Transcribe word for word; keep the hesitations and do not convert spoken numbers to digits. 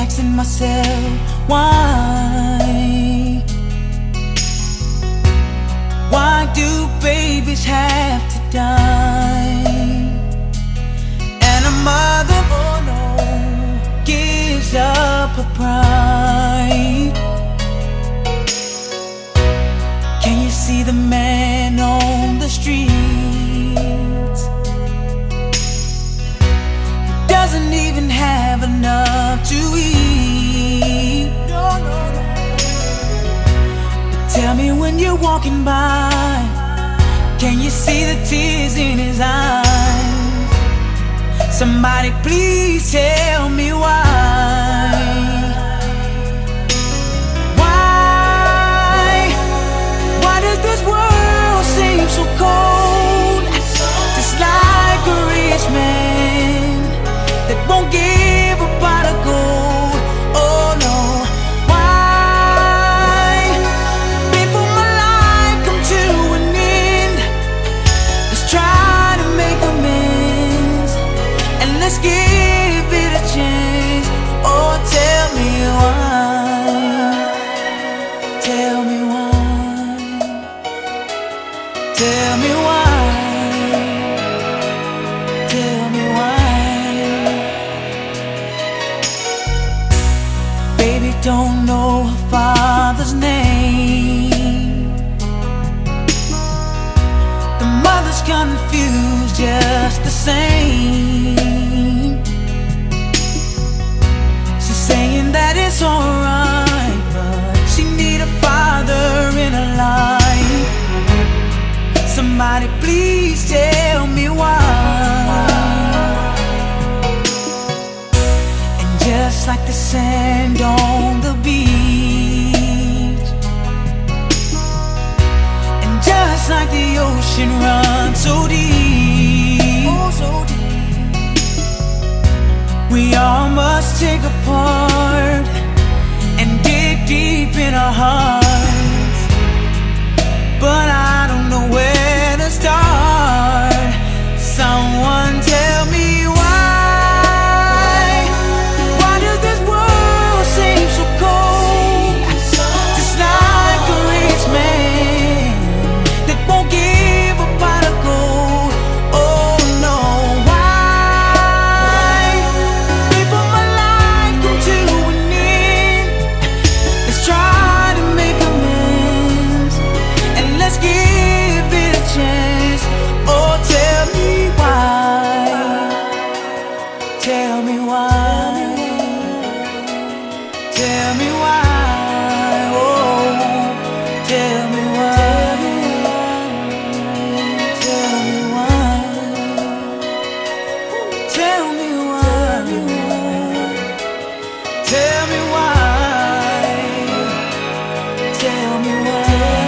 asking myself, why? Why do babies have to die? And a mother, oh no, gives up her pride. Can you see the man on the streets? He doesn't even have enough to eat. No, no, no. But tell me, when you're walking by, can you see the tears in his eyes? Somebody please tell me why. Why? Why does this world seem so cold? Just like a rich man that won't give a pot of gold. Oh no. Why? Before my life come to an end, let's try to make amends, and let's give it a chance. Oh, tell me why. Tell me why. Tell me why. Tell me why. Baby don't know her father's name. The mother's confused just the same. She's saying that it's alright, but she need a father in her life. Somebody please tell me why. And just like the sand on the beach, and just like the ocean runs so deep, oh, so deep, we all must take a part and dig deep in our hearts. But I don't know where to start. Someone tell me why. Why does this world seem so cold? Just like a rich man that won't give a pot of gold. Oh no. Why? Before my life come to an end, let's try to make amends, and let's give it a chance. Oh, tell me why. Tell me why. Tell me why. Oh, tell me why. Tell me why. Tell me why. Tell me why. Tell me why.